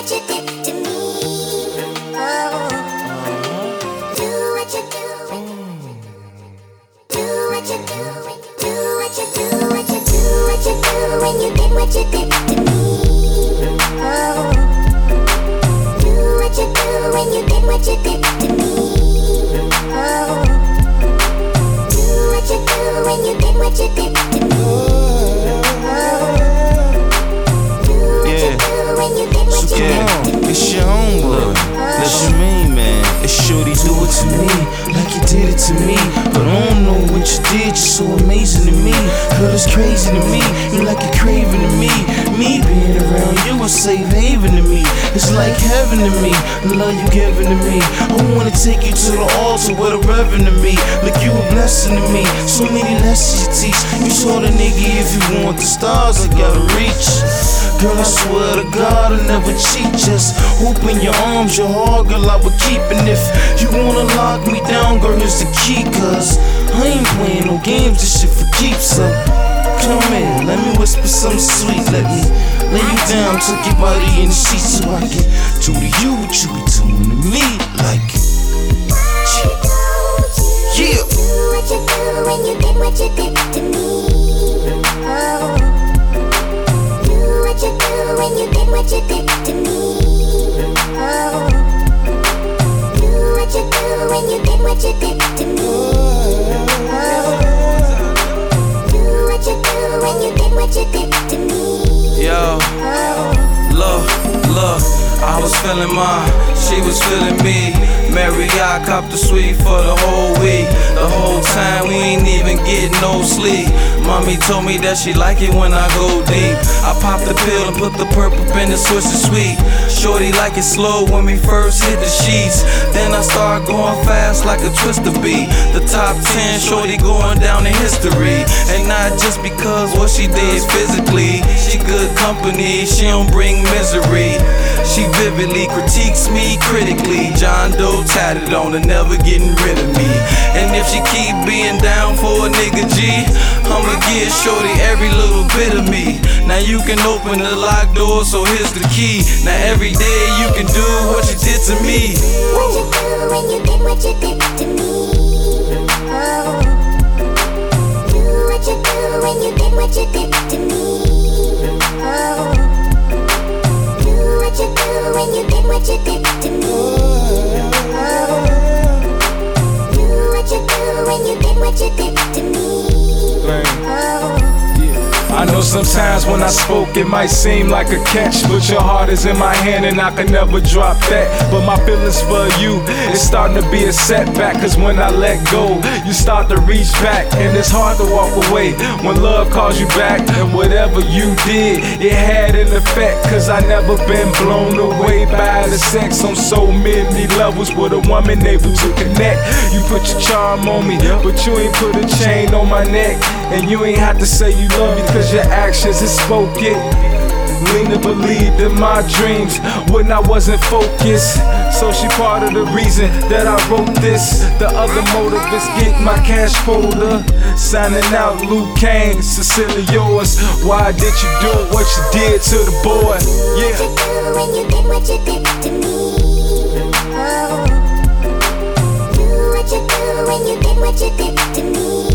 what you did to me. Oh, do what you do. Do what you do. Do what you do. What you do. What you do when you did what you did to me. Oh, do what you do when you did what you did to me. Oh, do what you do when you did what you did to me. It's your homeboy, that's your main man. It's shorty, do it to me, like you did it to me. But I don't know what you did, you're so amazing to me. Girl, it's crazy to me, you like you're craving to me. Me being around you a safe haven to me. It's like heaven to me, the love you giving to me. I wanna take you to the altar with a reverend to me. Like you a blessing to me, so many lessons you teach. You told a nigga if you want the stars, I gotta reach. Girl, I swear to God, I never cheat. Just open your arms, your heart, girl, I would keep. And if you wanna lock me down, girl, here's the key. Cause I ain't playing no games, this shit for keeps. So come here, let me whisper something sweet. Let me lay you down, tuck your body in the sheets, so I can do to you what you be doing to me. Like, yeah. Do what you do when you did what you did to me. Oh, what you do when you did what you did to me. Oh, do what you do when you did what you did to me. Oh, do what you do when you did what you did to me. Yo, look, I was feeling mine, she was feeling me. Marriott copped the suite for the whole week. The whole time we ain't even getting no sleep. Mommy told me that she like it when I go deep. I popped the pill and put the purple in the switch to sweet. Shorty like it slow when we first hit the sheets. Then I start going fast like a twister beat. The top 10 shorty going down in history. And not just because what she did physically. She good company, she don't bring misery. She vividly critiques me critically. John Doe tatted on her, never getting rid of me. And if she keep being down for a nigga G, I'ma give shorty every little bit of me. Now you can open the locked door, so here's the key. Now every day you can do what you did to me. What you do when you did what you did to me. Oh, do what you do when you did what you did to me. Oh, do what you do when you did what you did to me. Oh, do what you do when you did what you did to me. Oh. I know sometimes when I spoke it might seem like a catch, but your heart is in my hand and I can never drop that. But my feelings for you, it's starting to be a setback. Cause when I let go, you start to reach back. And it's hard to walk away when love calls you back. And whatever you did, it had an effect. Cause I never been blown away by the sex on so many levels with a woman able to connect. You put your charm on me, but you ain't put a chain on my neck. And you ain't have to say you love me, cause your actions has spoken. Lena believed in my dreams when I wasn't focused. So she part of the reason that I wrote this. The other motive is get my cash folder. Signing out Luke Kane, Cecilia yours. Why did you do what you did to the boy? Yeah. What you do when you did what you did to me. Oh, do what you do when you did what you did to me.